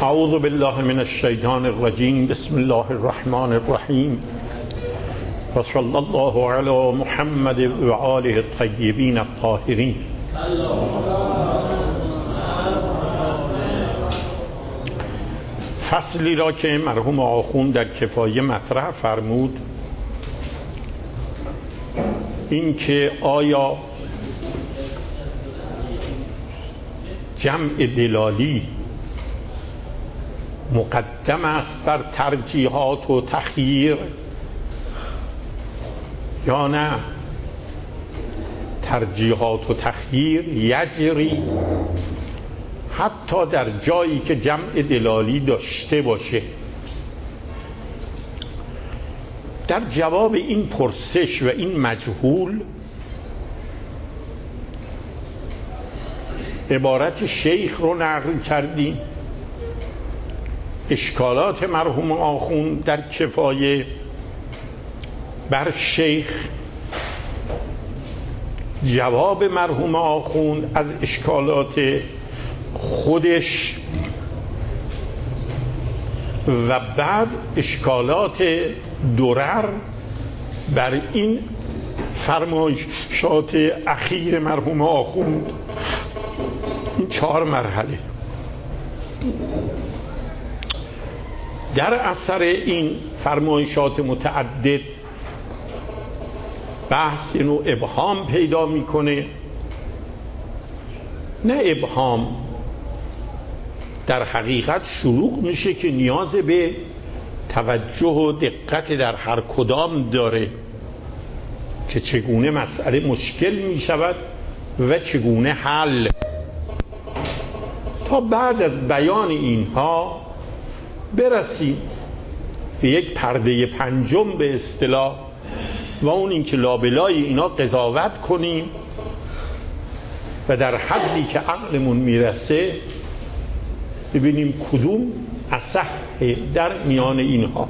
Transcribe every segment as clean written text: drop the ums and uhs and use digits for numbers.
اعوذ بالله من الشیطان الرجیم. بسم الله الرحمن الرحیم و صلی الله علی محمد و آله الطیبین الطاهرین. فصلی را که مرحوم آخوند در کفایه مطرح فرمود، این که آیا جمع دلالی مقدم است بر ترجیحات و تخییر یا نه. ترجیحات و تخییر یجری حتی در جایی که جمع دلالی داشته باشه. در جواب این پرسش و این مجهول عبارت شیخ رو نقل کردیم، اشکالات مرحوم آخوند در کفایه بر شیخ، جواب مرحوم آخوند از اشکالات خودش و بعد اشکالات درر بر این فرمایشات اخیر مرحوم آخوند. این 4 مرحله. در اثر این فرمایشات متعدد بحث اینو ابهام پیدا میکنه. نه ابهام، در حقیقت شلوغ میشه که نیاز به توجه و دقت در هر کدام داره که چگونه مسئله مشکل میشود و چگونه حل. تا بعد از بیان اینها برسیم به یک پرده پنجم به اصطلاح، و اون این که لابلای اینا قضاوت کنیم و در حدی که عقلمون میرسه ببینیم کدوم اصح در میان اینها.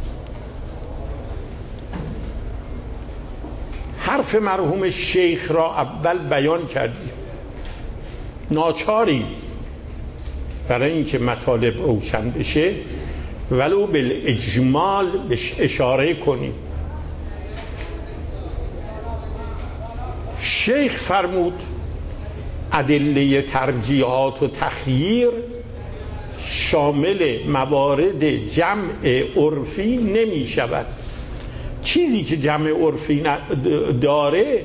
حرف مرحوم شیخ را اول بیان کردیم، ناچاریم برای اینکه مطالب روشن بشه ولو بالاجمال بهش اشاره کنیم. شیخ فرمود ادله ترجیحات و تخییر شامل موارد جمع عرفی نمی شود. چیزی که جمع عرفی داره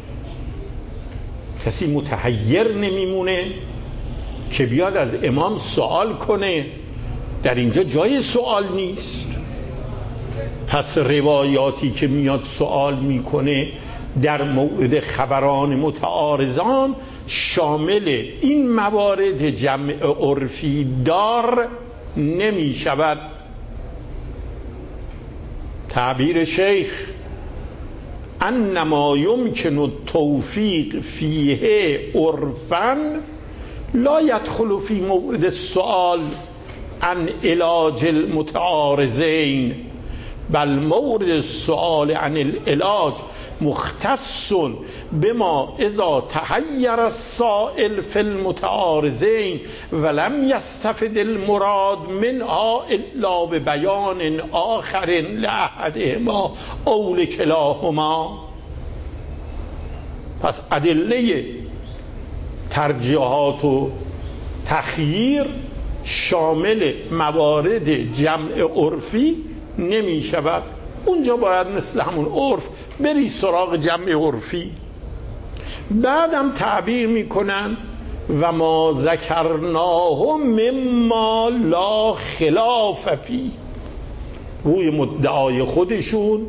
کسی متحیر نمیمونه که بیاد از امام سوال کنه. در اینجا جای سوال نیست. پس روایاتی که میاد سوال میکنه در مورد خبران متعارضان شامل این موارد جمع عرفی دار نمی شود. تعبیر شیخ انما یمکن التوفیق فیه عرفا لا يدخل فی مورد السؤال عن علاج المتعارضین، بل مورد السؤال عن العلاج مختص بما اذا تحیر السائل فی المتعارضین ولم یستفد المراد منها الا ببیان آخر لأحدهما او لکلاهما. پس ادله ترجیحات و تخییر شامل موارد جمع عرفی نمی شود. اونجا باید مثل همون عرف بری سراغ جمع عرفی. بعدم تعبیر میکنن و ما ذکرناه مما لا خلاف فی. روی مدعای خودشون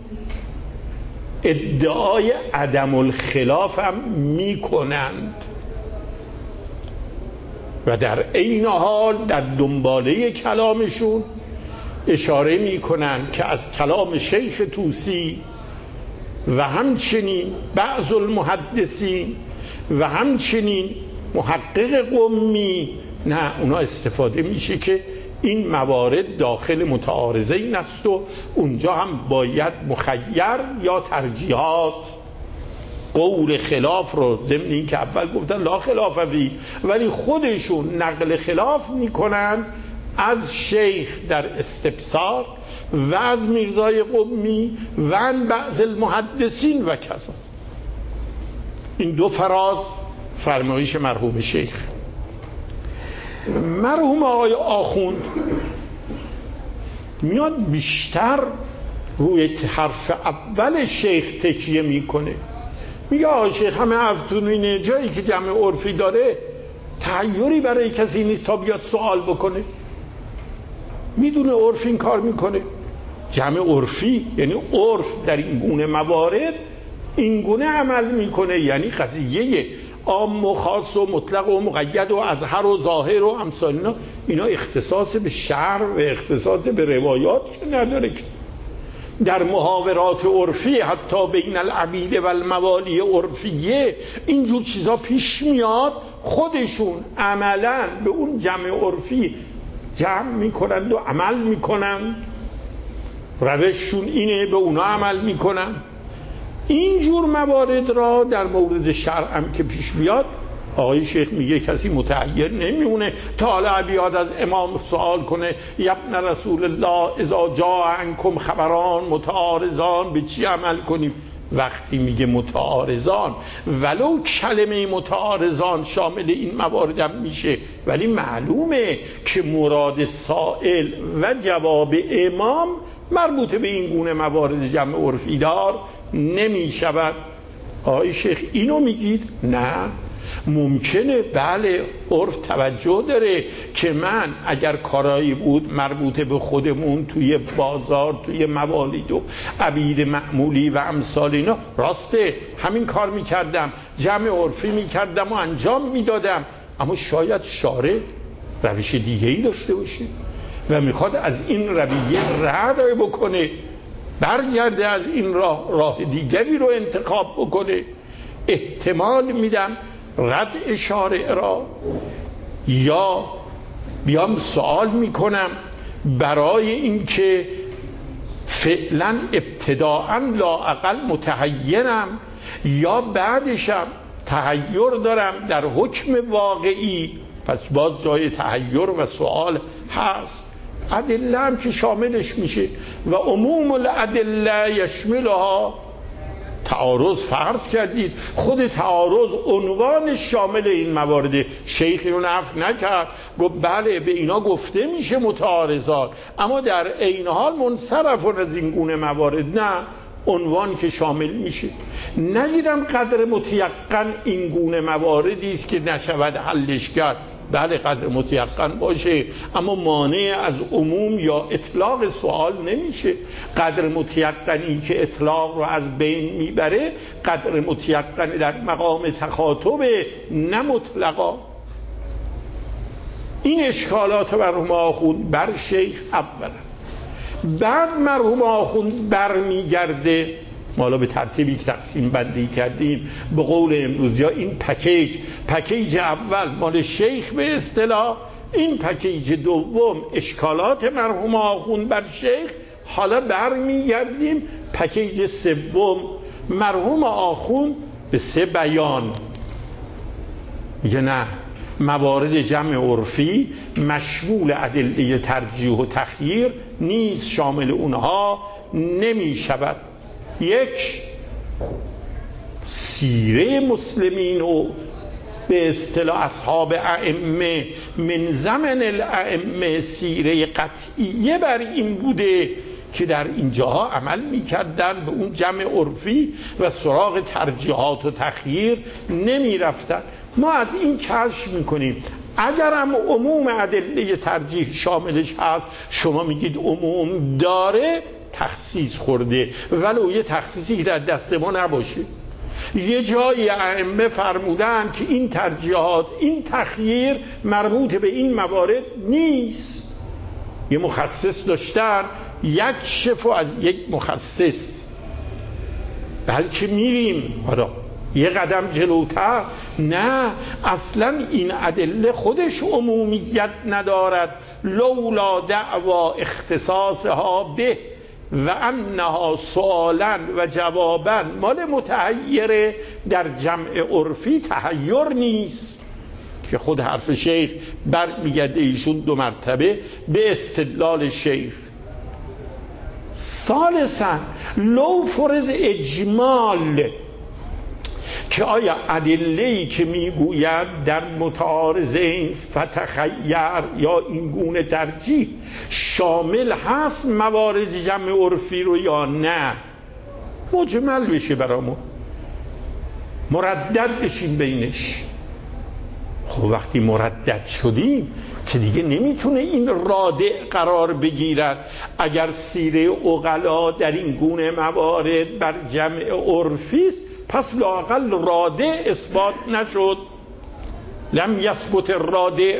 ادعای عدم الخلاف هم میکنند و در عین حال در دنباله کلامشون اشاره میکنن که از کلام شیخ طوسی و همچنین بعض المحدثین و همچنین محقق قمی، نه اونا استفاده میشه که این موارد داخل متعارضین است و اونجا هم باید مخیر یا ترجیحات قول خلاف رو، ضمن این که اول گفتن لا خلاف فی ولی خودشون نقل خلاف میکنن، از شیخ در استبصار و از میرزای قمی و عن بعض المحدثین و کذا. این دو فراز فرمایش مرحوم شیخ. مرحوم آقای آخوند میاد بیشتر روی حرف اول شیخ تکیه میکنه، میگه آقای شیخ همه حرفتون اینه جایی که جمع عرفی داره تحیری برای کسی نیست تا بیاد سوال بکنه، میدونه عرف این کار میکنه. جمع عرفی یعنی عرف در این گونه موارد این گونه عمل میکنه، یعنی قضیه عام و خاص و مطلق و مقید و اظهر و ظاهر و امثال اینا اختصاص به شرع و اختصاص به روایات که نداره. که در محاورات عرفی حتی بین العبید و الموالی عرفیه اینجور چیزا پیش میاد، خودشون عملا به اون جمع عرفی جمع میکنند و عمل میکنند، روششون اینه، به اونا عمل میکنند. اینجور موارد را در مورد شرع هم که پیش بیاد آقای شیخ میگه کسی متحیر نمیمونه تا حالا بیاد از امام سوال کنه ابن رسول الله اذا جاء عنکم خبران متعارضان به چی عمل کنیم. وقتی میگه متعارضان، ولو کلمه متعارضان شامل این موارد هم میشه، ولی معلومه که مراد سائل و جواب امام مربوط به این گونه موارد جمع عرفی دار نمی شود. آقای شیخ اینو میگید؟ نه، ممکنه بله عرف توجه داره که من اگر کارایی بود مربوط به خودمون توی بازار توی موالید و عبید معمولی و امثال اینا راسته همین کار میکردم، جمع عرفی میکردم و انجام میدادم، اما شاید شارع روش دیگه ای داشته باشه و میخواد از این رویه رد بکنه، برگرده از این راه دیگری رو انتخاب بکنه. احتمال میدم رد شارع را، یا بیام سوال میکنم برای اینکه فعلا ابتداءً لااقل متحیرم یا بعدشم تحیر دارم در حکم واقعی، پس باز جای تحیر و سوال هست. ادله هم که شاملش میشه و عموم الادله یشملها. تعارض فرض کردید، خود تعارض عنوان شامل این موارد. شیخ اینو نفی نکرد، گفت بله به اینا گفته میشه متعارضات، اما در عین حال منصرفون از این گونه موارد نه، عنوان که شامل میشه. ندیدم قدر متیقن این گونه مواردی است که نشود حلش کرد. بله قدر متیقن باشه، اما مانع از عموم یا اطلاق سوال نمیشه. قدر متیقنی که اطلاق رو از بین میبره قدر متیقن در مقام تخاطب نه مطلقا. این اشکالات مرحوم آخوند بر شیخ اولا. بعد مرحوم آخوند برمیگرده، ما به ترتیبی که تقسیم بندی کردیم به قول امروزی ها این پکیج اول مال شیخ به اصطلاح، این پکیج دوم اشکالات مرحوم آخوند بر شیخ. حالا برمیگردیم پکیج سوم مرحوم آخوند به 3 بیان. میگه نه، موارد جمع عرفی مشمول ادله ترجیح و تخییر نیست، شامل اونها نمی شود. 1 سیره مسلمین و به اصطلاح اصحاب ائمه من زمن الائمه سیره قطعیه بر این بوده که در اینجاها عمل می‌کردن به اون جمع عرفی و سراغ ترجیحات و تخییر نمی‌رفتن. ما از این کشف می‌کنیم اگر هم عموم ادله ترجیح شاملش هست، شما میگید عموم داره، تخصیص خورده، ولو یه تخصیصی در دست ما نباشه. یه جایی ائمه فرمودن که این ترجیحات این تخییر مربوط به این موارد نیست، یه مخصص داشتن، یک شفو از یک مخصص. بلکه میریم حالا یه قدم جلوتر، نه اصلا این ادله خودش عمومیت ندارد، لولا دعوا اختصاصها به و انها سوالا و جوابا مال متحیر در جمع عرفی تحیر نیست. که خود حرف شیخ برمیگرده ایشون 2 مرتبه به استدلال شیخ. ثالثاً لو فرض اجمال، که آیا ادله‌ای که میگوید در متعارضین فتخیر یا این گونه ترجیح شامل هست موارد جمع عرفی رو یا نه، مجمل بشه برامون، مردد بشیم بینش. خب وقتی مردد شدیم که دیگه نمیتونه این رادع قرار بگیرد. اگر سیره عقلا در این گونه موارد بر جمع عرفی است، پس لااقل رادع اثبات نشد، لم یثبت الرادع.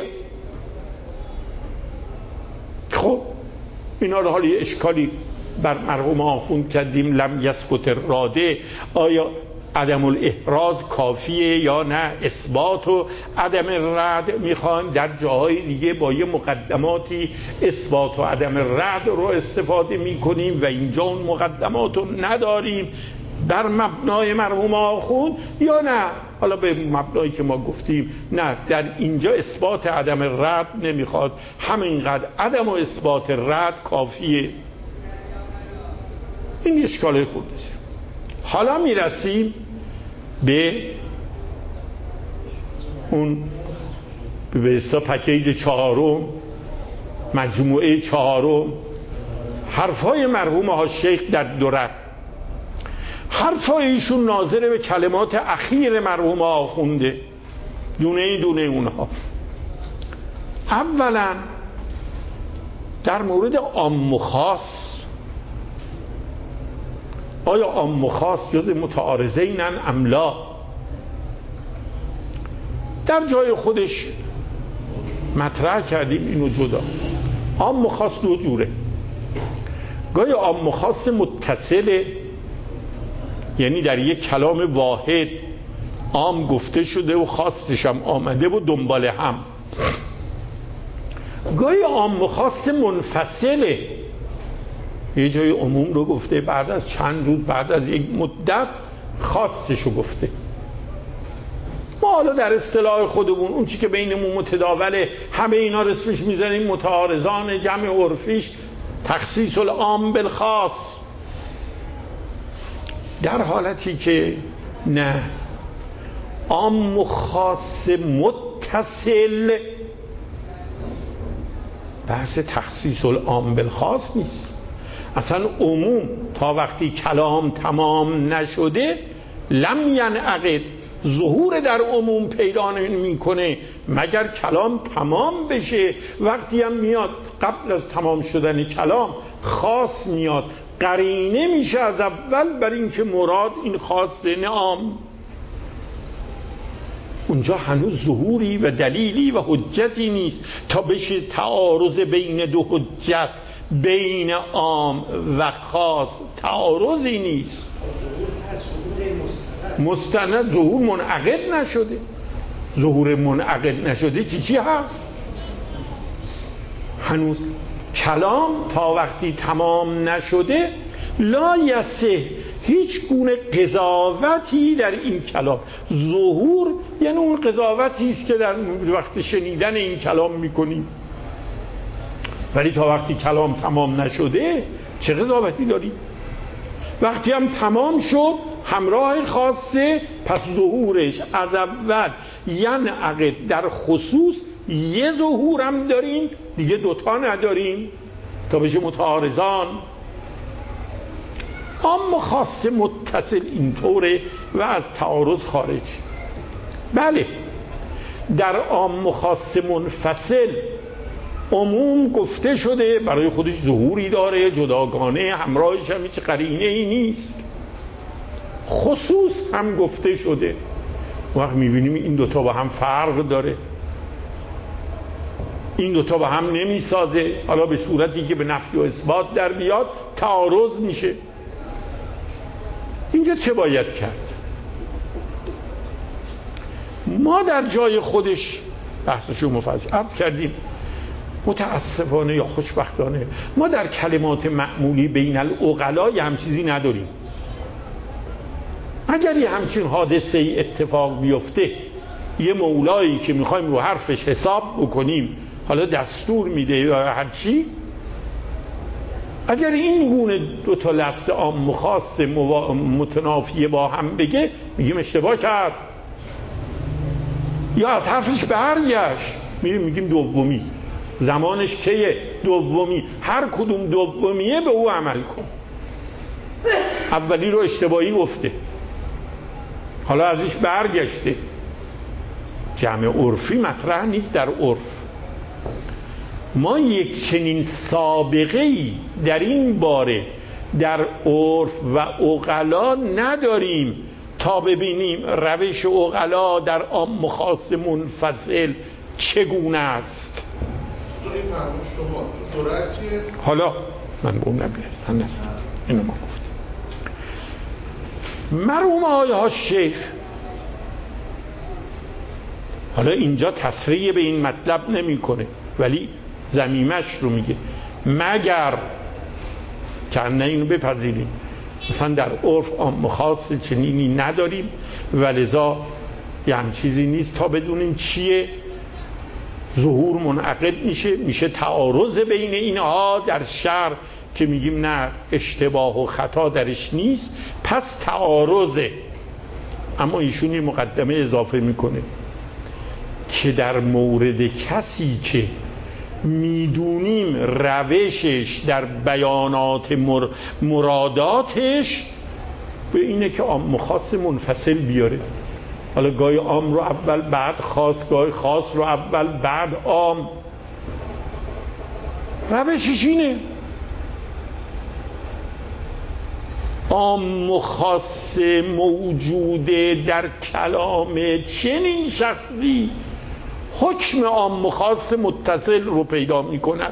خب اینا رو حالا یه اشکالی بر مرحوم آخوند کردیم، لم یثبت الرادع، آیا عدم الاحراز کافیه یا نه؟ اثبات و عدم رد میخوایم در جاهای دیگه با یه مقدماتی اثبات و عدم رد رو استفاده میکنیم و اینجا اون مقدمات رو نداریم بر مبنای مرحوم آخوند، یا نه حالا به مبنایی که ما گفتیم نه، در اینجا اثبات عدم رد نمیخواد، همینقدر عدم و اثبات رد کافیه. این اشکال خودشه. حالا میرسیم به اون به اصطلاح پکیج 4، مجموعه 4، حرفای مرحوم ها شیخ در درر. حرفای ایشون ناظر به کلمات اخیر مرحوم آخونده، دونه دونه اونها. اولا در مورد عام و خاص، آیا عام و خاص جز متعارضینن ام لا؟ در جای خودش مطرح کردیم اینو جدا. عام و خاص 2 جوره. گاهی عام و خاص متصله، یعنی در یک کلام واحد عام گفته شده و خاصش هم آمده و دنبال هم. گاهی عام و خاص منفصله، یه جای عموم رو گفته، بعد از چند روز، بعد از یک مدت خاصش رو گفته. ما حالا در اصطلاح خودمون اون چی که بینمون متداوله، همه اینا رو اسمش میذاریم متعارضان جمع عرفیش تخصیص العام بالخاص، در حالتی که نه، عام و خاص متصل بحث تخصیص العام بالخاص نیست. اصلا عموم تا وقتی کلام تمام نشده لم ینعقد، ظهور در عموم پیدا نمیکنه مگر کلام تمام بشه. وقتی هم میاد قبل از تمام شدن کلام خاص میاد، قرینه میشه از اول بر این که مراد این خاصه نه عام. اونجا هنوز ظهوری و دلیلی و حجتی نیست تا بشه تعارض بین 2 حجت، بین عام و خاص تعارضی نیست. مستند ظهور منعقد نشده. ظهور منعقد نشده چی هست؟ هنوز کلام تا وقتی تمام نشده لا یصح هیچ گونه قضاوتی در این کلام. ظهور یعنی اون قضاوتی است که در وقت شنیدن این کلام میکنیم، ولی تا وقتی کلام تمام نشده چه قضاوتی داریم؟ وقتی هم تمام شد همراه خاصه، پس ظهورش از اول ینعقد در خصوص یه ظهور هم داریم دیگه، 2 تا نداریم تا بشه متعارضان. اما خاص متصل اینطوره و از تعارض خارج. بله در عام و خاص منفصل عموم گفته شده برای خودش ظهوری داره جداگانه، همراهش هم هیچ قرینه ای نیست. خصوص هم گفته شده، وقت میبینیم این 2 تا با هم فرق داره، این 2 تا با هم نمیسازه، حالا به صورتی که به نفی و اثبات در بیاد تعارض میشه. اینجا چه باید کرد؟ ما در جای خودش بحثشو مفصل عرض کردیم، متاسفانه یا خوشبختانه ما در کلمات معمولی بین العقلا هم چیزی نداریم. اگر یه همچین حادثه ای اتفاق بیفته یه مولایی که میخوایم رو حرفش حساب بکنیم، حالا دستور میده یا هر چی، اگر این گونه دو تا لفظ عام و خاص متنافی با هم بگه، میگیم اشتباه کرد، یا از حرفش برگشت، میگیم دومی. زمانش کیه؟ دومی. هر کدوم دومیه به او عمل کن. اولی رو اشتباهی گفته، حالا ازش برگشته. جمع عرفی مطرح نیست در عرف. ما یک چنین سابقه‌ای در این باره در عرف و عقلا نداریم تا ببینیم روش عقلا در عام و خاص منفصل چگونه است. حالا من به اون نمیرسم، اینو ما گفتیم. مرحوم آقای شیخ حالا اینجا تصریح به این مطلب نمیکنه، ولی ضمیمش رو میگه، مگر که نه اینو بپذیریم مثلا در عرف عام خاص چنینی نداریم و لذا یه هم چیزی نیست تا بدونیم چیه، ظهور منعقد میشه تعارض بین اینها در شرع که میگیم نه اشتباه و خطا درش نیست، پس تعارضه. اما ایشون یه مقدمه اضافه میکنه که در مورد کسی که میدونیم روشش در بیانات مراداتش به اینه که عام خاص منفصل بیاره. حالا گاهی عام رو اول بعد خاص، گاهی خاص رو اول بعد عام، روشش اینه. عام و خاص موجوده در کلام چنین شخصی حکم عام و خاص متصل رو پیدا می کند.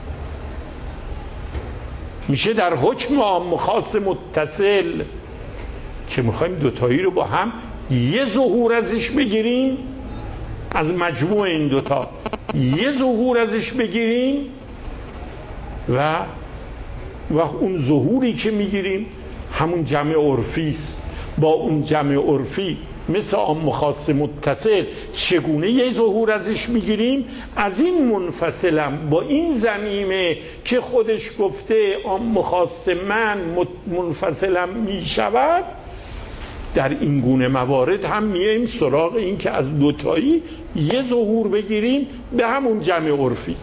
میشه در حکم عام و خاص متصل که میخوایم دوتایی رو با هم یه ظهور ازش بگیریم، از مجموع این دوتا یه ظهور ازش بگیریم و اون ظهوری که میگیریم همون جمع عرفی است. با اون جمع عرفی مثل عام و خاص متصل چگونه یه ظهور ازش میگیریم؟ از این منفصلم با این ضمیمه که خودش گفته عام و خاص من منفصلم میشود، در این گونه موارد هم میایم سراغ این که از دوتایی یه ظهور بگیریم به همون جمع عرفی.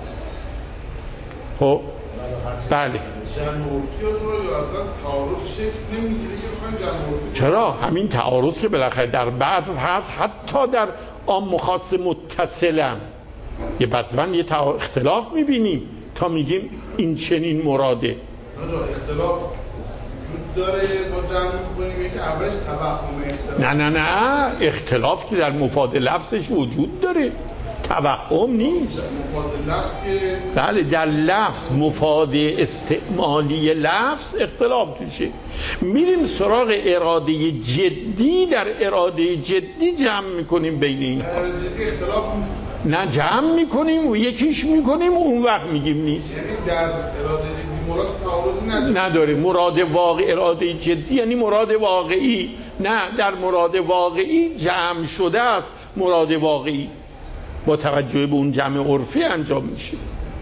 خب بله، جمع عرفی یا اصلا تعارض شکل نمیگیره که بخوایم جمع عرفی؟ چرا؟ همین تعارض که بالاخره در بعد هست، حتی در عام و خاص متصلم یه بدون یه اختلاف میبینیم تا میگیم این چنین مراده. اختلاف وجود داره با جمع میکنیم که اولش توهم اختلاف. نه اختلاف که در مفاد لفظش وجود داره، توهم نیست. مفاد لفظ که بله در لفظ مفاد استعمالی لفظ اختلاف توشه. میریم سراغ اراده جدی، در اراده جدی جمع میکنیم بین اینها. اراده جدی اختلاف نیست، نه جمع میکنیم و یکیش میکنیم و اون وقت میگیم نیست. یعنی در اراده جدی مراد تعارضی نداره. مراد واقع اراده جدی یعنی مراد واقعی. نه، در مراد واقعی جمع شده است. مراد واقعی با توجه به اون جمع عرفی انجام میشه.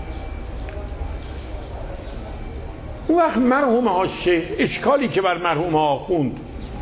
اون وقت مرحوم ها شیخ اشکالی که بر مرحوم آخوند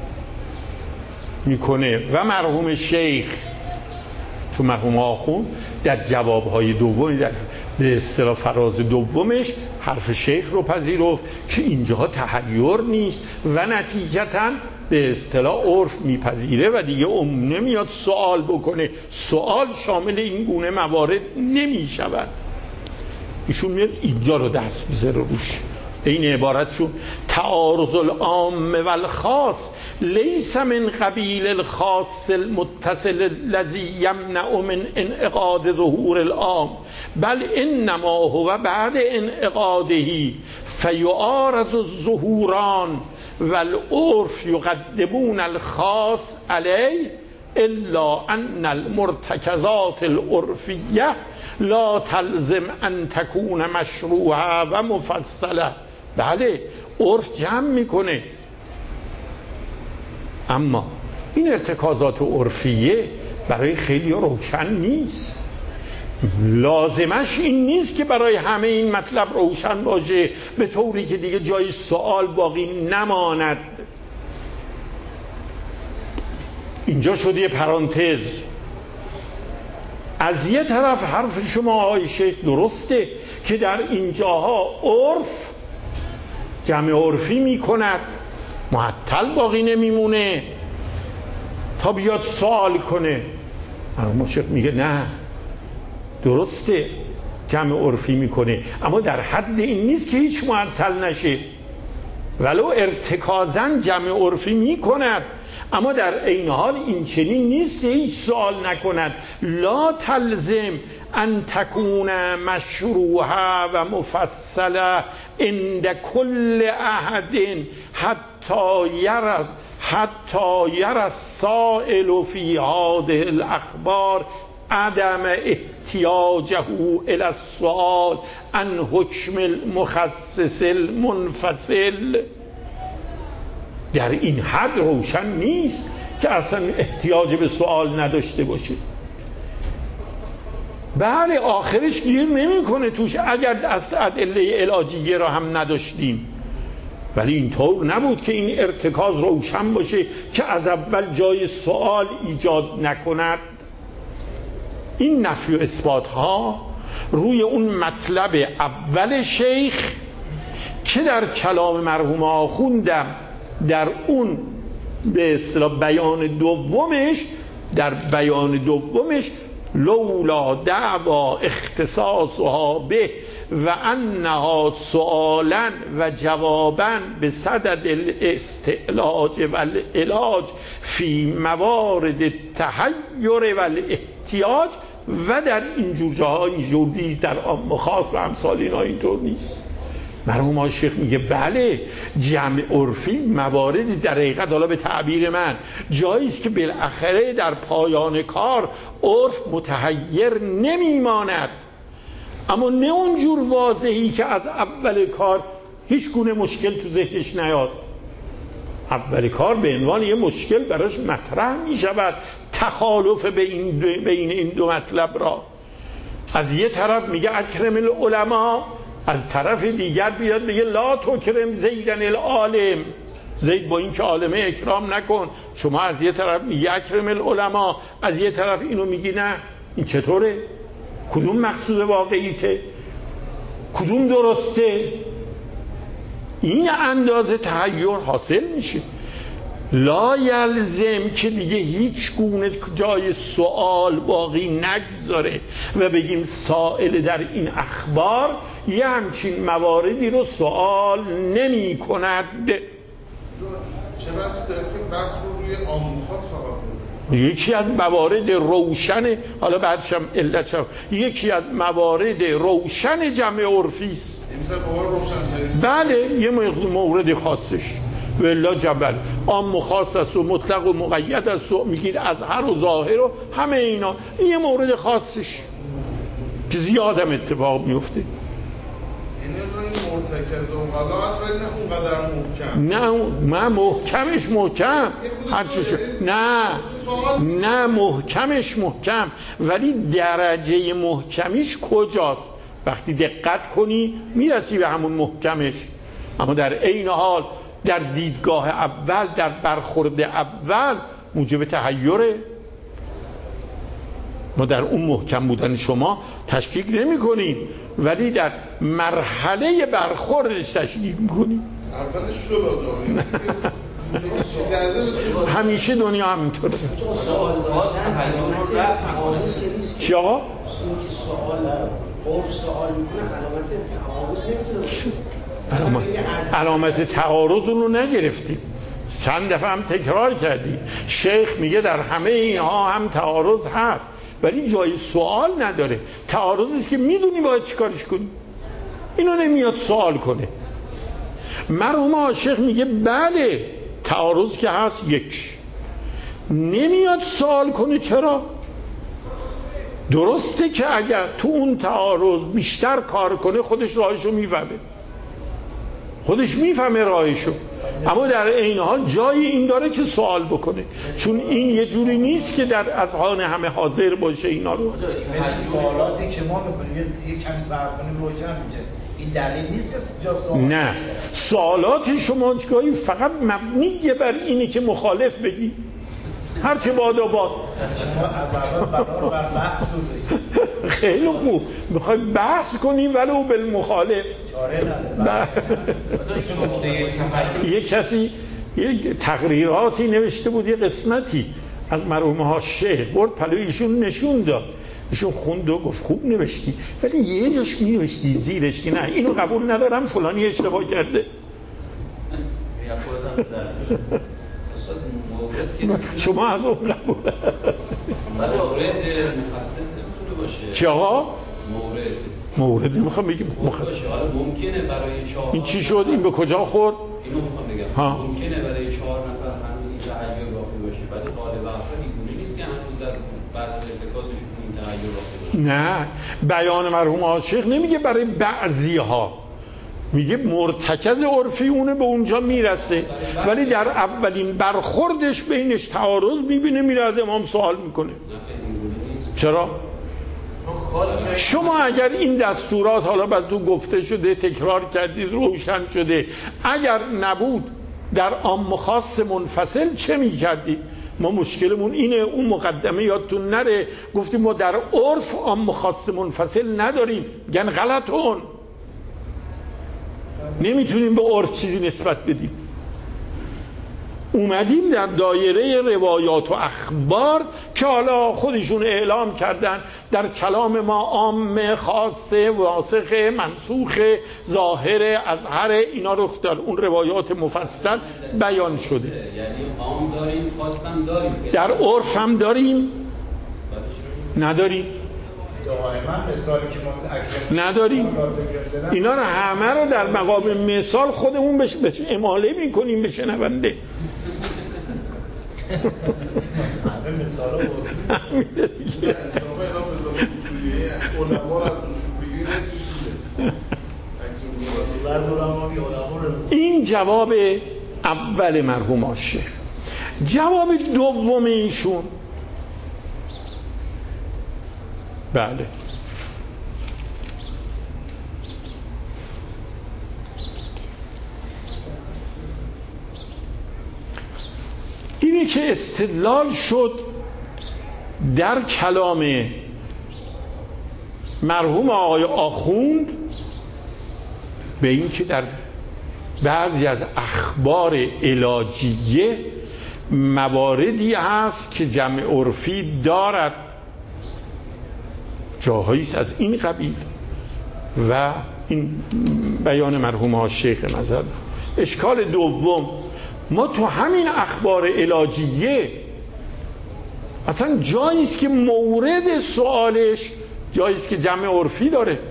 میکنه و مرحوم شیخ، چون مرحوم آخوند در جوابهای دومی در به اصطلاح فراز دومش حرف شیخ رو پذیرفت که اینجاها تحیر نیست و نتیجتاً به اصطلاح عرف میپذیره و دیگه نمیاد سوال بکنه، سوال شامل این گونه موارد نمیشود. ایشون میاد اینجا رو دست میذاره روش. این عبارتشون تعارض العام و الخاص لیس من قبیل الخاص المتصل الذي یمنع من انعقاد ظهور العام بل انما هو بعد انعقاده فیعارض الظهوران والعرف یقدمون الخاص علیه الا ان المرتکزات العرفیه لا تلزم ان تكون مشروعه و مفصله. بله عرف جمع میکنه، اما این ارتکازات عرفیه برای خیلی روشن نیست. لازمش این نیست که برای همه این مطلب روشن باشه به طوری که دیگه جای سوال باقی نماند. اینجا شده یه پرانتز. از یه طرف حرف شما آقای شیخ درسته که در اینجاها عرف جمع عرفی میکند، معطل باقی نمیمونه تا بیاد سوال کنه. اما شیخ میگه نه، درسته جمع عرفی میکنه، اما در حد این نیست که هیچ معطل نشه. ولو ارتکازاً جمع عرفی میکند، اما در عین حال این چنین نیست که هیچ سوال نکند. لا تلزم ان تکون مشروحه و مفصله عند کل احد حتی یر السائل فی هذه الاخبار عدم احتیاجه الى السؤال عن حکم المخصص المنفصل. در این حد روشن نیست که اصلا احتیاج به سوال نداشته باشه. بله آخرش گیر نمیکنه توش اگر از ادله علاجیه را هم نداشتیم، ولی اینطور نبود که این ارتکاز روشن باشه که از اول جای سوال ایجاد نکند. این نفی و اثبات ها روی اون مطلب اول شیخ که در کلام مرحوم آخوندم در اون به اصطلاح بیان دومش لولا دعوا اختصاصها به و انها سؤالا و جوابا به صدد الاستعلاج و العلاج فی موارد التحیر و الاحتیاج، و در اینجور جاها اینجور نیست، در عام خاص و امثال اینا اینطور نیست. مرحوم شیخ میگه بله جمع عرفی مواردی در حقیقت، حالا به تعبیر من جایی است که بالاخره در پایان کار عرف متحیر نمیماند، اما نه اونجور واضحی که از اول کار هیچ گونه مشکل تو ذهنش نیاد. اول کار به عنوان یه مشکل براش مطرح میشود تخالف بین این دو مطلب را. از یه طرف میگه اکرم العلماء، از طرف دیگر بیاد بگه لا تکرم زیدن العالم، زید با این که عالمه اکرام نکن. شما از یه طرف میگی اکرم العلماء، از یه طرف اینو میگی نه. این چطوره؟ کدوم مقصود واقعیته؟ کدوم درسته؟ این اندازه تحیر حاصل میشه. لا یلزم که دیگه هیچ گونه جای سوال باقی نگذاره و بگیم سائل در این اخبار یه همچین مواردی رو سوال نمی کند. چه بحث داره که بحث رو روی عام خاص فقط یکی از موارد روشن، حالا بعدش هم علتش هم یکی از موارد روشن جمع عرفی است. بله یه مورد خاصش ولا جبل عام و خاص است و مطلق و مقید است و میگید از هر و ظاهر و همه اینا، این یه مورد خاصش که زیادم اتفاق میفته. مرتکز و قضا است ولی نه اونقدر محکم. نه محکمش محکم هر چیزی، نه محکمش محکم، ولی درجه محکمیش کجاست؟ وقتی دقت کنی میرسی به همون محکمش. اما در عین حال در دیدگاه اول، در برخورد اول موجب تحیره. ما در اون محکم بودن شما تشکیک نمی کنیم، ولی در مرحله برخوردش تشکیک می کنیم. اولش شد همیشه دنیا همینطوره. چی آقا؟ علامت تعارض رو نگرفتیم، چند دفعه هم تکرار کردیم. شیخ میگه در همه اینها هم تعارض هست ولی جای سوال نداره. تعارضی است که میدونی باید چیکارش کنی، اینو نمیاد سوال کنه. مرحوم عاشق میگه بله تعارض که هست، یک نمیاد سوال کنه. چرا؟ درسته که اگر تو اون تعارض بیشتر کار کنه خودش راهشو میفهمه، خودش میفهمه راهشو، اما در این حال جایی این داره که سوال بکنه، چون این یه جوری نیست که در اذهان همه حاضر باشه اینا رو. سوالاتی که ما میکنیم یه کمی صبر کنیم روشن میشه، این دلیل نیست که جا سوال نه، سوالات شما گاهی فقط مبنی بر اینه که مخالف بگی، هرچه باد و باد. شما از اول قرار بر بحث بزنید. خیلی خوب، میخوای بحث کنی ولو بالمخالف. چاره نداره. یه کسی یه تقریراتی نوشته بود، یه قسمتی از مرحوم ها شیخ برد پلوی ایشون نشون داد، ایشون خوند و گفت خوب نوشتی، ولی یه جاش می نوشتی زیرش که نه اینو قبول ندارم فلانی اشتباه کرده. شما از اون قبول هست. ولی مورد مخصص نمیتونه باشه. چی آقا؟ مورد نمیخوام بگیم باشه. حالا ممکنه برای 4 این چی شد؟ این به کجا خورد؟ اینو میخوام بگم. ممکنه برای 4 نفر همین تغییر باقی باشه، ولی غالب افراد اینجوری نیست که هنوز در بعد از ارتکازشون این تغییر باقی باشه. نه، بیان مرحوم عاشق نمیگه برای بعضی ها، میگه مرتکز عرفی اونه به اونجا میرسه، ولی در اولین برخوردش بینش تعارض میبینه، میره از امام سوال میکنه. چرا؟ شما اگر این دستورات حالا بعد تو گفته شده تکرار کردید روشن شده، اگر نبود در عام خاص منفصل چه میکردید؟ ما مشکلمون اینه، اون مقدمه یادتون نره گفتیم ما در عرف عام خاص منفصل نداریم، میگن غلطون، نمیتونیم به عرف چیزی نسبت بدیم. اومدیم در دایره روایات و اخبار که حالا خودشون اعلام کردن در کلام ما عام خاصه واسخه منسوخه ظاهره ازهر، اینا رو در اون روایات مفصل بیان شده. یعنی عام داریم خاصم داریم، در عرف هم داریم نداریم دائما مثالی که ما نداریم، اینا رو همه رو در مقام مثال خودمون بهش اماله میکنیم به شنونده. همه مثال رو این جواب اول مرحوم عاشق. جواب دوم ایشون، بله، اینی که استدلال شد در کلام مرحوم آقای آخوند به این که در بعضی از اخبار علاجیه مواردی هست که جمع عرفی دارد، جاهاییست از این قبیل، و این بیان مرحوم ها شیخ نظر. اشکال دوم، ما تو همین اخبار علاجیه اصلا جاییست که مورد سوالش جاییست که جمع عرفی داره.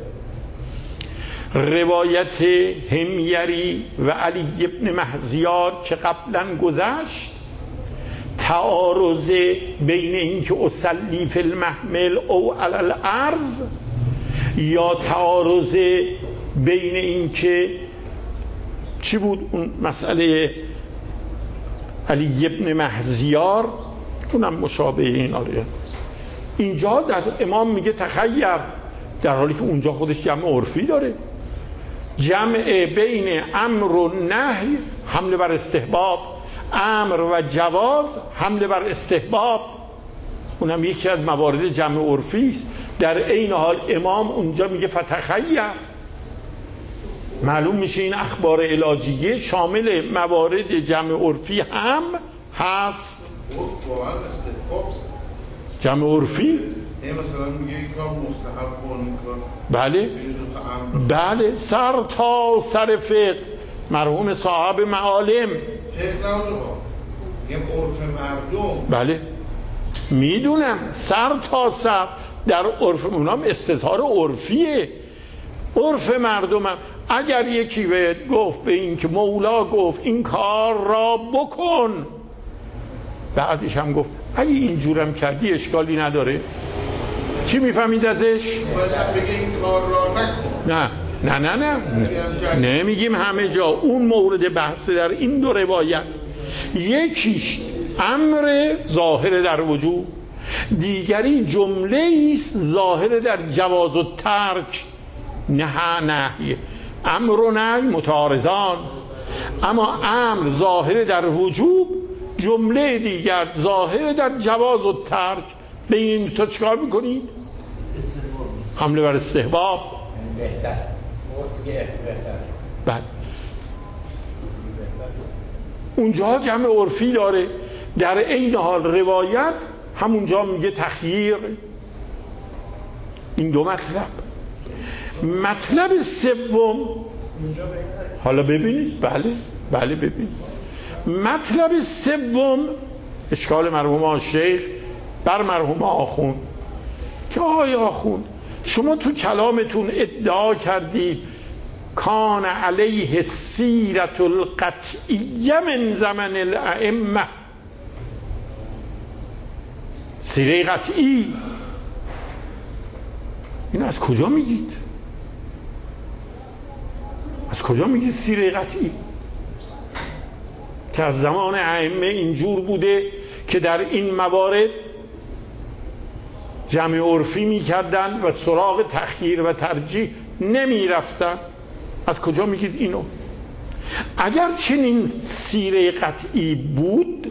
روایت حمیری و علی ابن مهزیار که قبلا گذشت، تعارض بین این که اصلی فی المحمل او علی الارض، یا تعارض بین این که چی بود اون مسئله علی ابن مهزیار، اونم مشابه این آره. اینجا در امام میگه تخیر، در حالی که اونجا خودش جمع عرفی داره. جمع بین امر و نهی حمله بر استحباب، امر و جواز حمله بر استحباب، اونم یکی از موارد جمع عرفی است. در این حال امام اونجا میگه فتخیر. معلوم میشه این اخبار علاجیه شامل موارد جمع عرفی هم هست. جمع عرفی مثلا میگه این کار مستحب کن، بله بله، سر تا سر فقه مرحوم صاحب معالم، فقه نوجبا یه عرف مردم، بله میدونم، سر تا سر در عرف اونام استظهار عرفیه. عرف مردمم اگر یکی بهت گفت به این که مولا گفت این کار را بکن، بعدش هم گفت اگه اینجورم کردی اشکالی نداره، چی میفهمید ازش؟ باشم بگه این کار را نکن. نه، نه نمیگیم همه جا. اون مورد بحث در این دو روایت، یکیش امر ظاهر در وجوب، دیگری جمله است ظاهر در جواز و ترک. نهی امر و نهی متعارضان، اما امر ظاهر در وجوب، جمله دیگر ظاهر در جواز و ترک. بین این تو چکار میکنید؟ حمله بر استحباب. بله اونجا جمع عرفی داره، در عین حال روایت همونجا میگه تخییر. این دو مطلب سوم حالا ببینید. بله ببینید مطلب سوم اشکال مرحوم شیخ بر مرحوم آخوند که آقای آخوند شما تو کلامتون ادعا کردید کان علیه سیرت القطعیه من زمن الائمه. سیره قطعی این از کجا میگید؟ از کجا میگید سیره قطعی؟ که از زمان ائمه اینجور بوده که در این موارد جمع عرفی میکردن و سراغ تخییر و ترجیح نمیرفتن. از کجا میگید اینو؟ اگر چنین سیره قطعی بود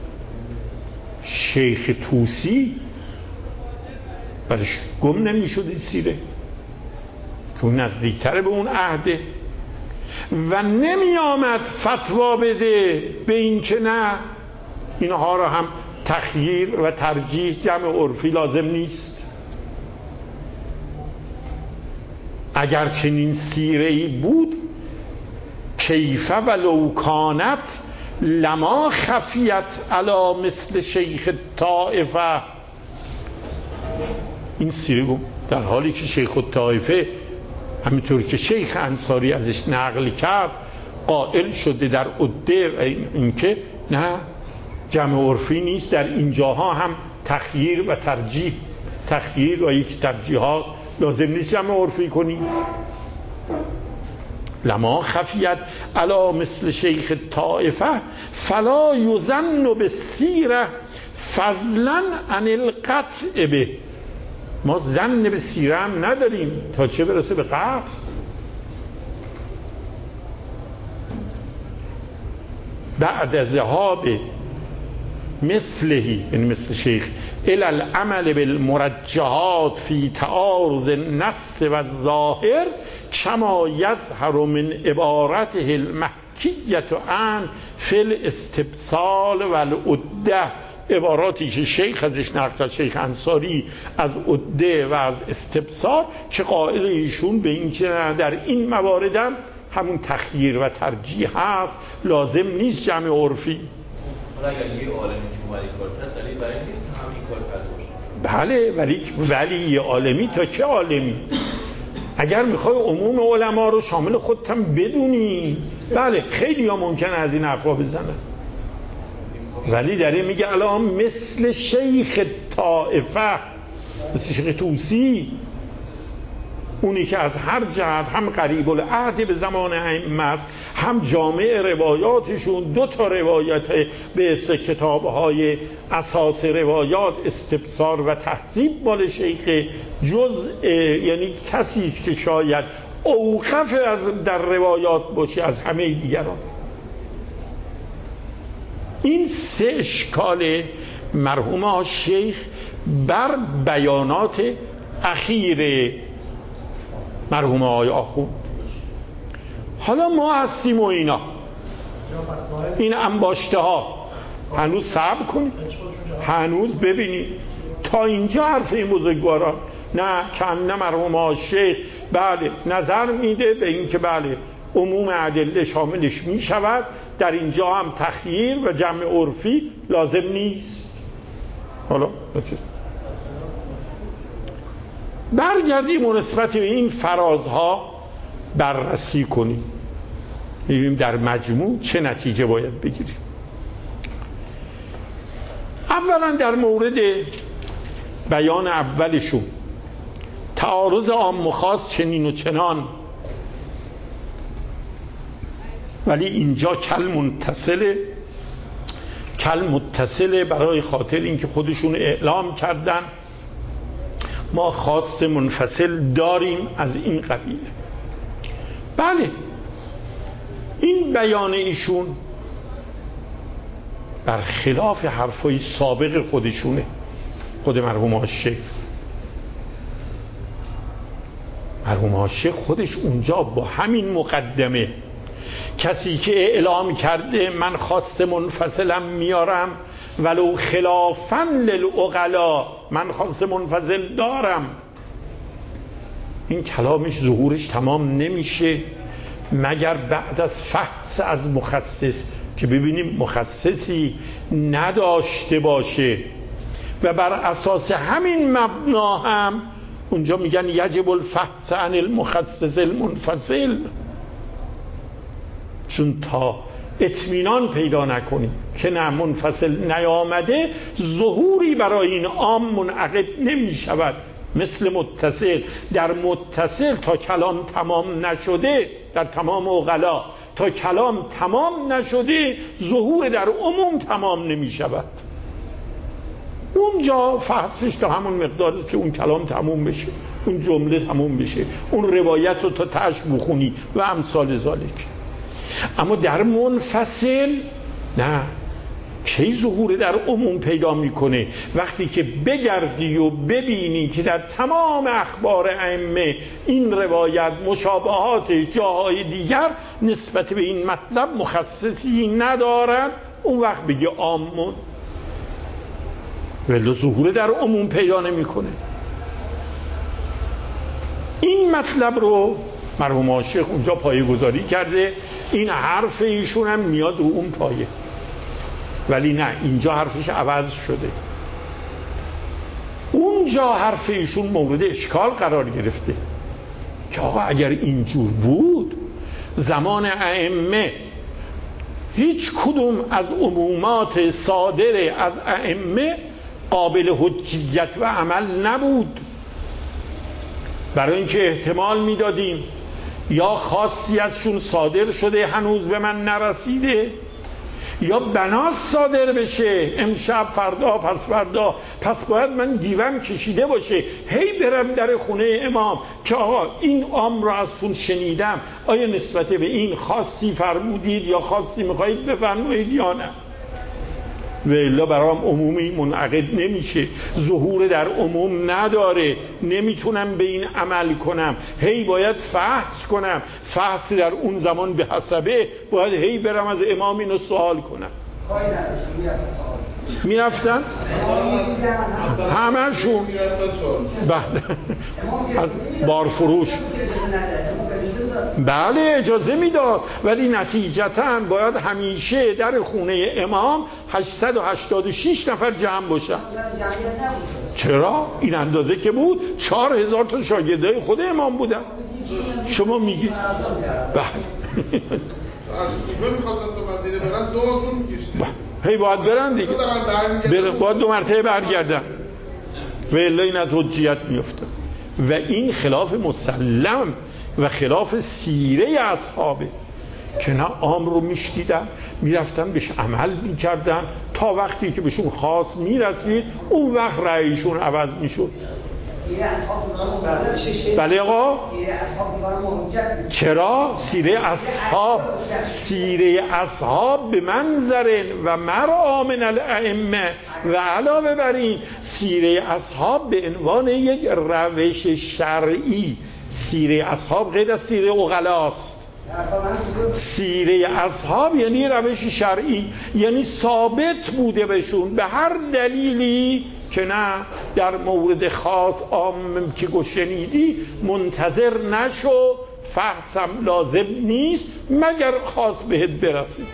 شیخ طوسی برش گم نمیشد این سیره، که اون نزدیکتره به اون عهده و نمی آمد فتوا بده به این که نه اینها رو هم تخییر و ترجیح جمع عرفی لازم نیست. اگر چنین سیره‌ای بود کیف ولو کانت لما خفیت علی مثل شیخ طائفه. این سیره گم در حالی که شیخ الطائفه همینطور که شیخ انصاری ازش نقل کرد قائل شده در عده و اینکه نه جمع عرفی نیست، در اینجاها هم تخییر و ترجیح، تخییر و یک ترجیحات لازم نیست جمع عرفی کنی. لما خفیت علا مثل شیخ طائفه فلا یظن بالسیره فضلا عن القطع به. ما ظن به سیره هم نداریم تا چه برسه به قطع. بعد ذهاب مثلهی یعنی مثل شیخ الی العمل بالمرجحات فی تعارض النص و الظاهر کما یظهر من عبارته المحکیة عن فی الاستبصال و العده. عباراتی که شیخ ازش نقل کرد، شیخ انصاری، از عده و از استبصال، که قائل ایشون به این که در این مواردم همون تخییر و ترجیح هست، لازم نیست جمع عرفی. اگر یه عالمی که اومدی کار کرد دلیل برای نیست که همین کار کرده باشه. بله ولی یه عالمی تا چه عالمی؟ اگر میخوای عموم علما رو شامل خودت هم بدونی، بله خیلی ها ممکنه از این حرفا بزنن، ولی در این میگه الان مثل شیخ طائفه، مثل شیخ طوسی، اونی که از هر جهت هم قریب العهد به زمان ائمه است، هم جامع روایاتشون، 2 روایت به اسم کتاب‌های اساس روایات استبصار و تهذیب مال شیخ، جزء یعنی کسی است که شاید اوقف از در روایات باشه از همه دیگران. این 3 اشکال مرحوم شیخ بر بیانات اخیر مرحوم آقای آخوند. حالا ما هستیم و اینا این انباشته ها هنوز صبر کنید، هنوز ببینید تا اینجا حرف این بزرگواران. نه کنه مرحوم شیخ بله نظر میده به این که بله عموم ادله شاملش می شود، در اینجا هم تخییر و جمع عرفی لازم نیست. حالا برگردیم و نسبت به این فرازها بررسی کنیم، ببینیم در مجموع چه نتیجه باید بگیریم. اولا در مورد بیان اولشون تعارض عام و خاص چنین و چنان ولی اینجا کل متصله برای خاطر اینکه خودشون اعلام کردن ما خاص منفصل داریم از این قبیل. بله این بیان ایشون برخلاف حرفای سابق خودشونه. خود مرحوم حاج شیخ خودش اونجا با همین مقدمه کسی که اعلام کرده من خاص منفصلم میارم ولو خلافاً للعقلا، من خاص منفصل دارم، این کلامش ظهورش تمام نمیشه مگر بعد از فحص از مخصص، که ببینیم مخصصی نداشته باشه و بر اساس همین مبنا هم اونجا میگن یجب الفحص عن المخصص المنفصل، چون تا اطمینان پیدا نکنیم که نه منفصل نیامده ظهوری برای این عام منعقد نمی شود. مثل متصل، در متصل تا کلام تمام نشده، در تمام عقلا تا کلام تمام نشده ظهور در عموم تمام نمی شود. اونجا فحصش تا همون مقدار است که اون کلام تموم بشه، اون جمله تموم بشه، اون روایت رو تا تاش بخونی و امثال ذالک. اما در منفصل نه، کی ظهور در عموم پیدا میکنه؟ وقتی که بگردی و ببینی که در تمام اخبار ائمه این روایت مشابهات جاهای دیگر نسبت به این مطلب مخصصی ندارد، اون وقت بگی عامون، ولی ظهور در عموم پیدا نمیکنه. این مطلب رو مرحوم شیخ اونجا پایه گذاری کرده، این حرف ایشون هم میاد رو اون پایه، ولی نه اینجا حرفش عوض شده. اونجا حرف ایشون مورد اشکال قرار گرفته که آقا اگر اینجور بود زمان ائمه هیچ کدوم از عمومات صادر از ائمه قابل حجیت و عمل نبود، برای اینکه احتمال میدادیم یا خاصی ازشون صادر شده هنوز به من نرسیده، یا بناس صادر بشه امشب فردا پس فردا، پس باید من دیوم کشیده باشه هی برم در خونه امام که آقا این امر رو ازتون شنیدم، آیا نسبت به این خاصی فرمودید یا خاصی میخواهید بفرمایید یا نه؟ و الا برام عمومی منعقد نمیشه، ظهور در عموم نداره، نمیتونم به این عمل کنم، هی باید فحص کنم، فحص در اون زمان به حسبه باید هی برم از امام اینو سوال کنم. میرفتن؟ همشون بله از بارفروش بله اجازه میداد، ولی نتیجتاً باید همیشه در خونه امام 886 نفر جمع باشن. چرا؟ این اندازه که بود 4000 تا شاگردای خود امام بودن. شما میگی بله از کوفه می‌خواستن تا مدینه برن 2 روز می‌کشید، هی باید برن دیگه، باید 2 مرتبه برگردن و الا این از حجیت میفته. و این خلاف مسلم و خلاف سیره اصحابه که نه عام رو میشنیدن میرفتن بهش عمل میکردن تا وقتی که بهشون خاص میرسید اون وقت رأیشون عوض میشد. بله آقا چرا؟ سیره اصحاب به منظر و مرعا من الائمه و علاوه بر این سیره اصحاب به عنوان یک روش شرعی، سیره اصحاب غیر از سیره عقلاست. سیره اصحاب یعنی روش شرعی، یعنی ثابت بوده بهشون به هر دلیلی که نه در مورد خاص عام که شنیدی منتظر نشو، فحصم لازم نیست مگر خاص بهت برسید.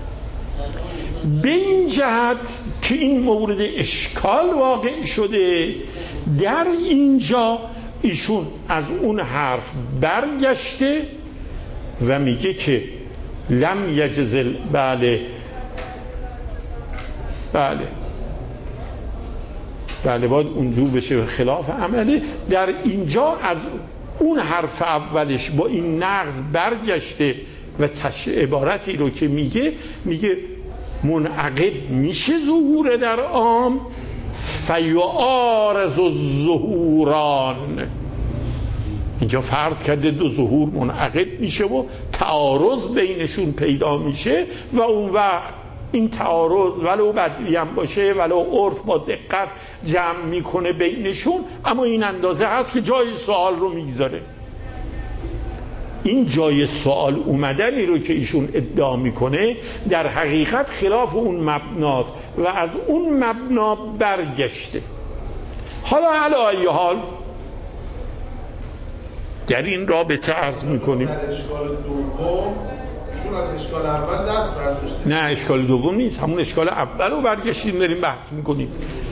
به این جهت که این مورد اشکال واقع شده، در اینجا ایشون از اون حرف برگشته و میگه که لم یجزل بله باید اونجور بشه خلاف عمله. در اینجا از اون حرف اولش با این نقض برگشته و عبارتی رو که میگه منعقد میشه ظهور در عام، فیعارض الظهوران. اینجا فرض کرده دو ظهور منعقد میشه و تعارض بینشون پیدا میشه و اون وقت این تعارض ولو بدی هم باشه ولو عرف با دقت جمع میکنه بینشون، اما این اندازه هست که جای سوال رو میگذاره. این جای سوال اومدنی رو که ایشون ادعا میکنه در حقیقت خلاف اون مبناست و از اون مبنا برگشته. حالا علی حال در این رابطه عرض میکنیم در اشکال دوم ایشون از اشکال اول دست برداشته. نه اشکال دوم نیست، همون اشکال اول رو برگشتیم داریم بحث میکنیم.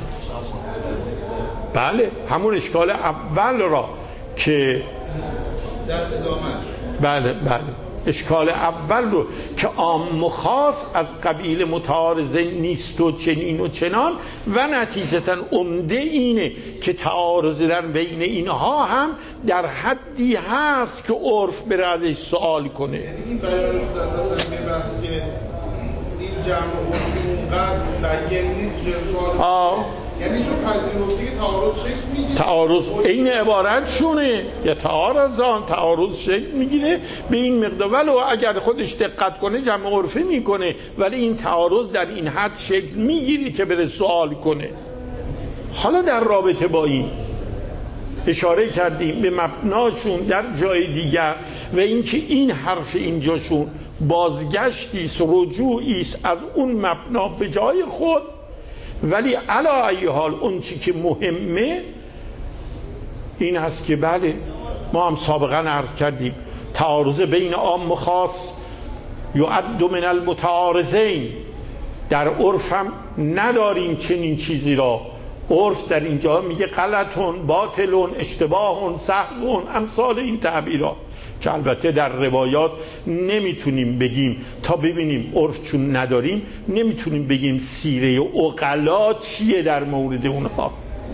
بله همون اشکال اول را که در ادامه بله اشکال اول رو که عام و خاص از قبیل متعارضه نیست و چنین و چنان و نتیجتا عمده اینه که تعارض در بین اینها هم در حدی هست که عرف بره ازش سوال کنه. یعنی این بیانش در این بحث که این جمع عرفی اونقدر بیان نیست که سوال یعنی شو پذیرفتی که تعارض شکل میگیره. تعارض این عبارت شونه یا تعارض شکل میگیره به این مقدار، ولو اگر خودش دقت کنه جمع عرفی میکنه، ولی این تعارض در این حد شکل میگیره که بره سوال کنه. حالا در رابطه با این اشاره کردیم به مبناشون در جای دیگر و اینکه این حرف اینجاشون بازگشتیست، رجوعیست از اون مبنا به جای خود، ولی علی ای حال اون چی که مهمه این هست که بله ما هم سابقا عرض کردیم تعارض بین عام و خاص یعد من المتعارضین، در عرف هم نداریم چنین چیزی را. عرف در اینجا میگه غلطون، باطلون، اشتباهون، سهوون، امثال این تعبیرات که البته در روایات نمیتونیم بگیم تا ببینیم، عرف چون نداریم نمیتونیم بگیم سیره عقلا چیه در مورد اونها.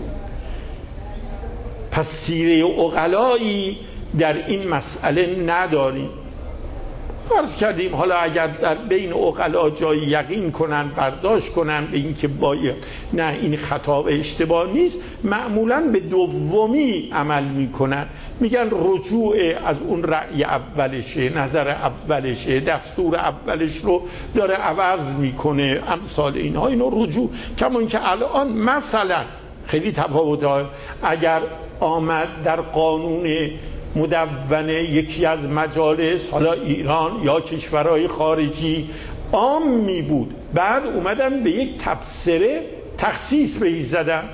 پس سیره عقلایی در این مسئله نداریم. عرض کردیم حالا اگر در بین عقلا جای یقین کنن برداشت کنن به این که باید نه این خطا و اشتباه نیست، معمولا به دومی عمل میکنن، میگن رجوع از اون رأی اولشه، نظر اولشه، دستور اولش رو داره عوض میکنه، امثال اینها. اینو رجوع، کما اینکه الان مثلا خیلی تفاوت ها اگر آمد در قانون مدونه یکی از مجالس حالا ایران یا کشورهای خارجی عام می بود، بعد اومدن به یک تبصره تخصیص بهش زدن،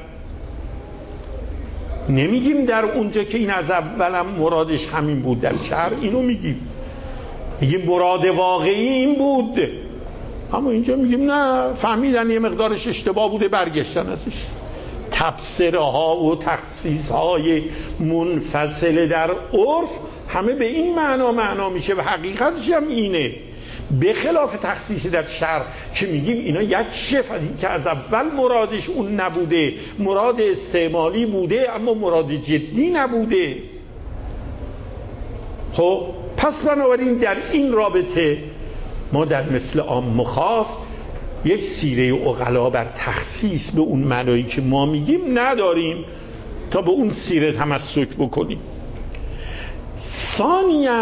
نمیگیم در اونجا که این از اولم مرادش همین بود، در شرع اینو میگیم مراد واقعی این بود، اما اینجا میگیم نه فهمیدن یه مقدارش اشتباه بوده برگشتن ازش. تبصره ها و تخصیص های منفصل در عرف همه به این معنا میشه و حقیقتش هم اینه، به خلاف تخصیص در شرع که میگیم اینا یک شف از این که از اول مرادش اون نبوده، مراد استعمالی بوده اما مراد جدی نبوده. خب پس بنابراین در این رابطه ما در مثل عام و خاص یک سیره عقلا بر تخصیص به اون معنایی که ما میگیم نداریم تا به اون سیره تمسک بکنیم. ثانیاً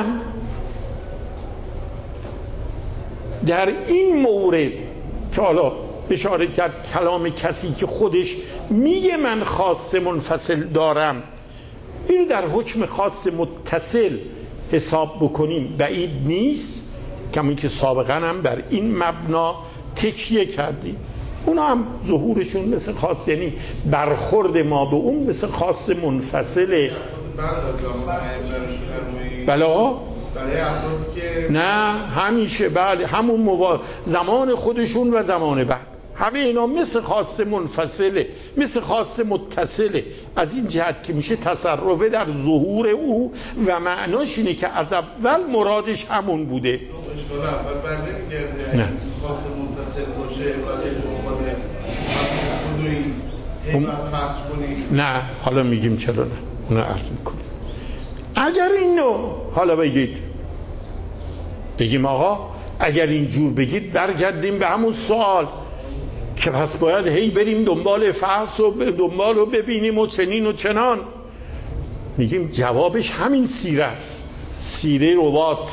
در این مورد که حالا اشاره کرد کلام کسی که خودش میگه من خاص منفصل دارم، اینو در حکم خاص متصل حساب بکنیم بعید نیست، کمی که سابقا هم بر این مبنا تکیه کردیم. اونا هم ظهورشون مثل خاص، یعنی برخورد ما به اون مثل خاص منفصله. بلا برای افرادی که نه همیشه بله همون زمان خودشون و زمان بعد همه اینا مثل خاص منفصله، مثل خاص متصله، از این جهت که میشه تصرفه در ظهور او و معناش اینه که از اول مرادش همون بوده. اشکال اول بر نمیگرده نه خاص متصل باشه برای دنبال خودوی حیبت فحص کنی. نه حالا میگیم چرا نه، اونو عرض میکنیم. اگر اینو حالا بگید بگیم آقا اگر اینجور بگید برگردیم به همون سوال که پس باید هی بریم دنبال فحص و دنبال و ببینیم و چنین و چنان. میگیم جوابش همین سیره است، سیره روات.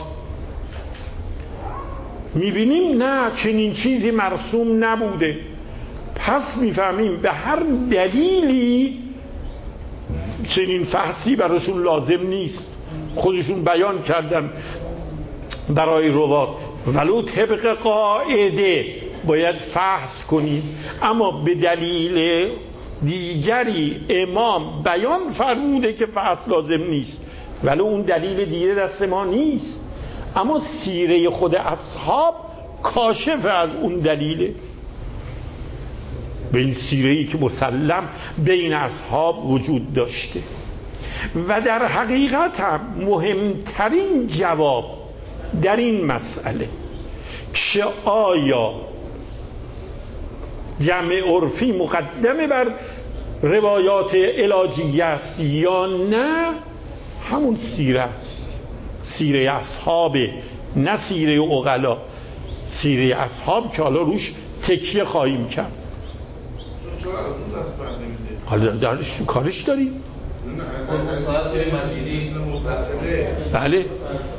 میبینیم نه چنین چیزی مرسوم نبوده، پس میفهمیم به هر دلیلی چنین فحصی براشون لازم نیست. خودشون بیان کردن برای روات ولو طبق قاعده باید فحص کنیم، اما به دلیل دیگری امام بیان فرموده که فحص لازم نیست، ولی اون دلیل دیگه دست ما نیست. اما سیره خود اصحاب کاشف از اون دلیله، به این سیره‌ای که مسلم بین اصحاب وجود داشته. و در حقیقت هم مهمترین جواب در این مسئله که آیا جمع عرفی مقدمه بر روایات علاجیه است یا نه، همون سیره است، سیره اصحابه، نه سیره عقلا. سیره اصحاب که حالا روش تکیه خواهیم کرد. حالا درش کارش داریم. بله، یعنی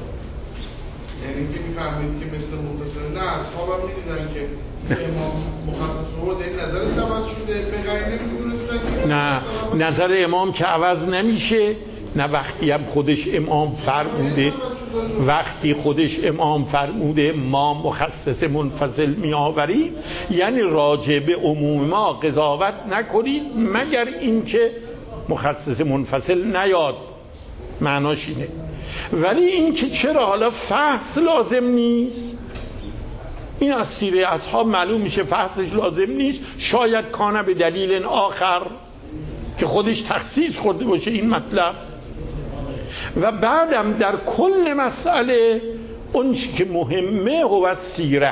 که میفهمید که مثل متصل نه اصحاب هم میدیدن که امام مخصص بود، این نظرش عوض شده به غیر نمیدونستن. نه، نظر امام که عوض نمیشه، نه وقتی هم خودش امام فرموده، وقتی خودش امام فرموده ما مخصص منفصل می آوریم، یعنی راجع به عموم ما قضاوت نکنید مگر اینکه مخصص منفصل نیاد، معناش اینه. ولی این که چرا حالا فحص لازم نیست، این از سیره اصحاب معلوم میشه فحصش لازم نیست، شاید کانه به دلیل آخر که خودش تخصیص خورده باشه این مطلب. و بعدم در کل مسئله اون چی که مهمه هو سیره،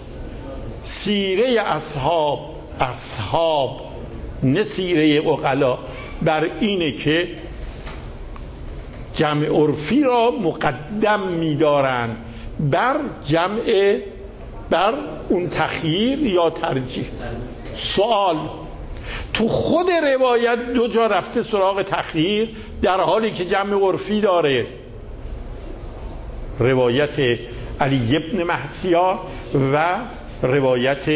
سیره اصحاب نه سیره عقلا، بر اینه که جمع عرفی را مقدم می‌دارند بر اون تخییر یا ترجیح. سوال تو خود روایت دو جا رفته سراغ تخییر در حالی که جمع عرفی داره، روایت علی ابن محسیار و روایت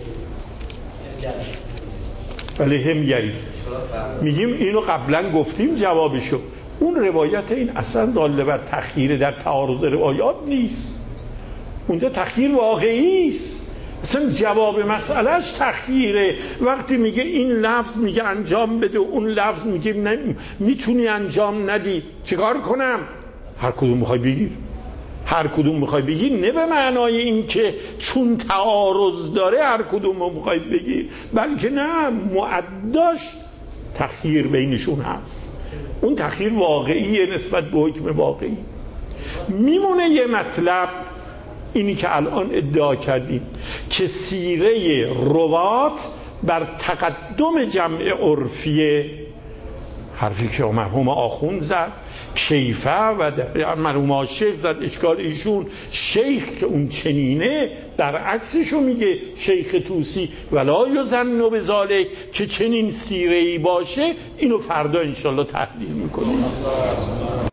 همگری. میگیم اینو قبلا گفتیم جوابشو. اون روایت این اصلا داله بر تخییر در تعارض روایات نیست، اونجا تخییر واقعی است، اصلا جواب مسئلهش تخییره. وقتی میگه این لفظ میگه انجام بده، اون لفظ میگه میتونی انجام ندی، چیکار کنم؟ هر کدوم میخوای بگی، نه به معنای این که چون تعارض داره هر کدوم رو میخوای بگی، بلکه نه، معداش تخییر بینشون هست، اون تخییر واقعیه نسبت به حکم واقعی. میمونه یه مطلب، اینی که الان ادعا کردیم که سیره روات بر تقدم جمع عرفیه، حرفی که مرحوم آخوند زد، شیفه و مرحوم شیخ زد، اشکال ایشون شیخ که اون چنینه برعکسشو میگه شیخ توسی، ولا یظن بذالک که چنین سیره‌ای باشه. اینو فردا انشالله تحلیل میکنیم.